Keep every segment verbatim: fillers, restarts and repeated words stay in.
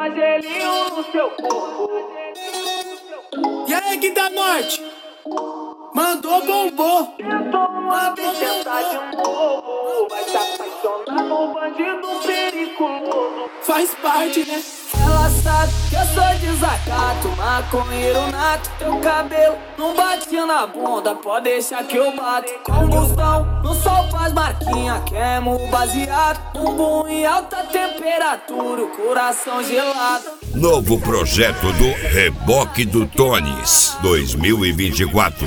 passar gelinho no seu corpo. E aí, Gui da Norte? Mandou bombou. Tentou uma vez tentar de novo. Vai se apaixonar no bandido periculoso. Faz parte, né? Ela sabe que eu sou desacato, maconheiro nato. Teu cabelo não bate na bunda, pode deixar que eu bato. Combustão, no sol faz marquinha, queimo o baseado. Bumbum em alta temperatura, o coração gelado. Novo projeto do Reboque do Tones dois mil e vinte e quatro.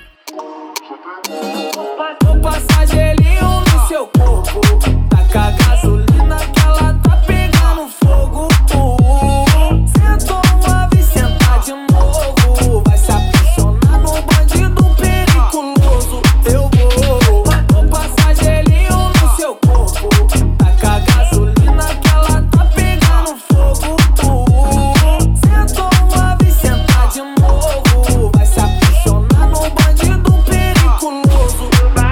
Vou passar gelinho no seu corpo, taca a gasolina que ela tá pegando fogo. Sentou uma vez, sentar de novo. Vai se apaixonar no bandido periculoso. Eu vou, vou passar gelinho no seu corpo, taca a gasolina que ela tá pegando fogo. Sentou uma vez, sentar de novo. Vai se apaixonar no bandido periculoso.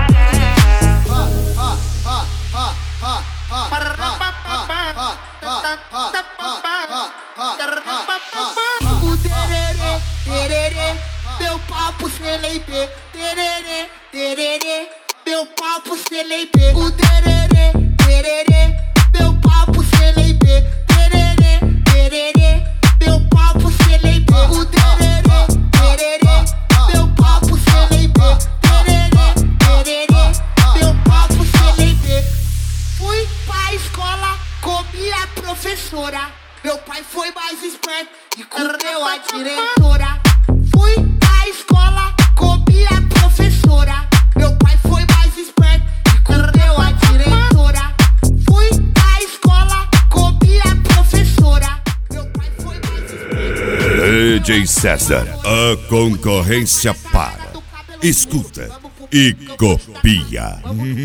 O tererê, tererê, meu papo celeibê. Tererê, tererê, meu papo celeibê. O tererê, tererê, meu papo celeibê. Tererê, tererê, meu papo celeibê. O tererê, tererê, meu papo celeibê. Tererê, tererê, meu papo celeibê. Fui pra escola, comi a professora. Meu pai foi mais esperto e comeu a diretora. Fui pra escola, comi a professora. Meu pai foi mais esperto e comeu a diretora. Fui pra escola, comi a professora. Meu pai foi mais esperto. D J César, a concorrência para. Escuta e copia.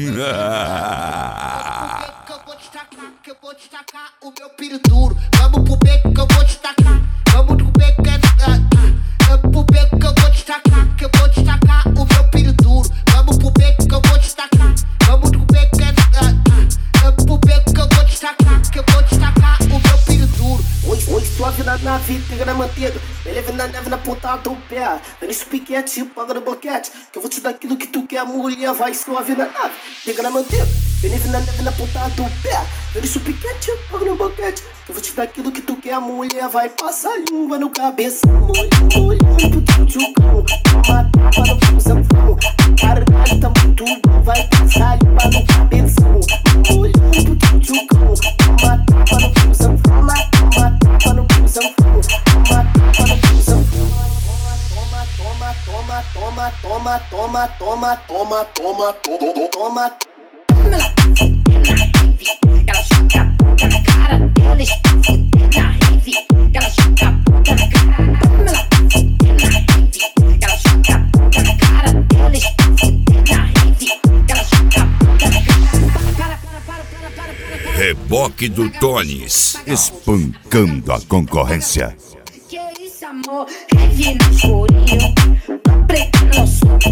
Que eu vou destacar, que eu vou destacar o meu piro duro. Vamos pro beco que eu vou destacar. Vamos pro beco que é Vamos pro beco que eu vou destacar. Que eu vou destacar o meu piro duro. Vamos pro beco que eu vou destacar. Vamos pro beco que é Vamos pro beco que eu vou destacar. Que eu vou destacar o meu piro duro. Hoje, hoje suave na nave, pega na manteiga. Me leve na neve na ponta do pé. Vem nesse piquete, paga no boquete. Que eu vou te dar aquilo que tu quer, mulher. Vai suave na nave, pega na manteiga. Me leve na neve na ponta do pé. Vem nesse piquete, paga no boquete. Que eu vou te dar aquilo que tu quer, mulher. Vai passar língua no cabeção. Olhando, olhando pro teu tchucão. Toma tapa no fusão. Caralho, tá muito bom. Vai passar língua no cabeção. Olhando pro teu tchucão. Toma tapa no fusão. Toma, toma tapa no fusão. Toma tapa no fusão. Toma, toma, toma, toma, toma, toma, toma, toma, toma, toma, toma. Ela chuta a boca na cara dela, está fudendo na rave. Ela chuta a boca na cara dela, fudendo na rave. Ela chuta a boca na cara dela, está fudendo na rave. Ela chuta a boca na cara. Para, para, para, para, para, para. Reboque do Tones, espancando a concorrência. Que isso, amor? Rave no escurinho, tô preto no suco.